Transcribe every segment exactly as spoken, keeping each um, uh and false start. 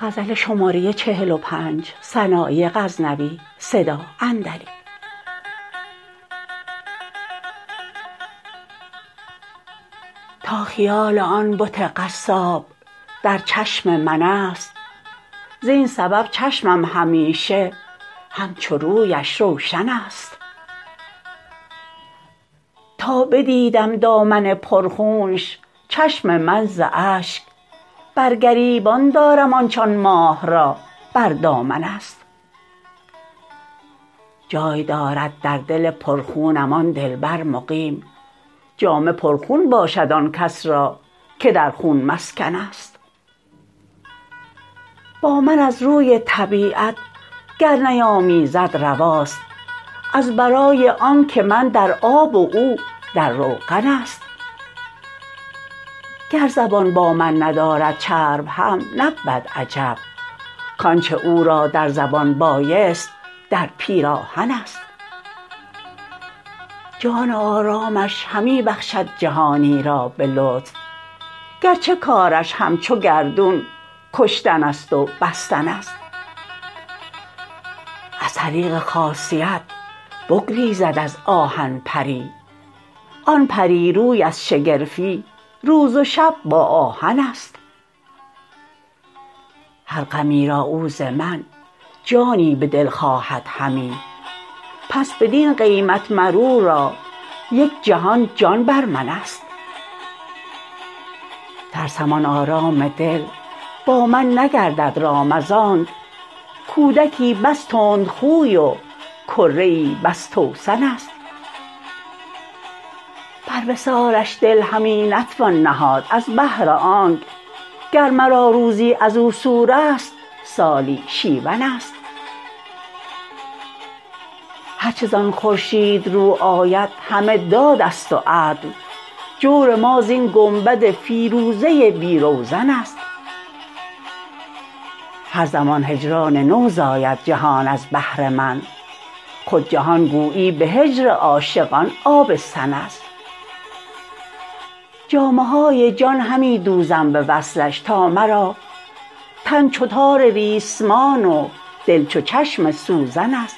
تا خیال آن بت قصاب در چشم من است زین سبب چشمم همیشه همچو رویش روشن است تا بدیدم دامن پرخونش چشم من ز اشک بر گریبان دارم آنچ آن ماه را بر دامن است جای دارد در دل پرخونم آن دلبر مقیم جامه پرخون باشد آن کس را که در خون مسکن است با من از روی طبیعت گر نیامیزد رواست از برای آنکه من در آب و او در روغن است گر زبان با من ندارد چرب هم نبود عجب کانچه او را در زبان بایست در پیراهن است جان آرامش همی بخشد جهانی را به لطف گرچه کارش همچو گردون کشتن است و بستن است از طریق خاصیت بگریزد از آهن پری آن پری روی از شگرفی روز و شب با آهن است هر غمی را او ز من جانی به دل خواهد همی پس بدین قیمت مر او را یک جهان جان بر من است ترسم آن آرام دل با من نگردد رام از آنک کودکی بس تندخوی و کره ای بس توسن است بر وصالش دل همی نتوان نهاد از بهر آنک گر مرا روزی ازو سور است سالی شیون است هرچه زان خورشید رو آید همه داد است و عدل جور ما زین گنبد فیروزه بی روزن است هر زمان هجران نو زاید جهان از بهر من خود جهان گویی به هجر عاشقان آبستن است جامه های جان همی دوزم به وصلش تا مرا تن چو تار ریسمان و دل چو چشم سوزن است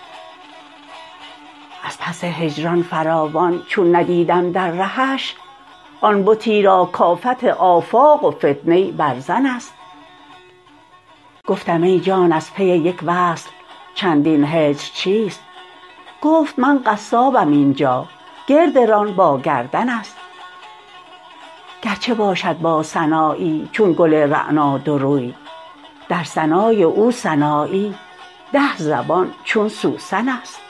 از پس هجران فراوان چون ندیدم در رهش آن بتی را کافت آفاق و فتنه برزن است گفتم ای جان از پی یک وصل چندین هجر چیست گفت من قصابم اینجا گرد ران با گردن است گرچه باشد با سنایی چون گل رعنا دوروی در ثنای او سنایی ده زبان چون سوسن است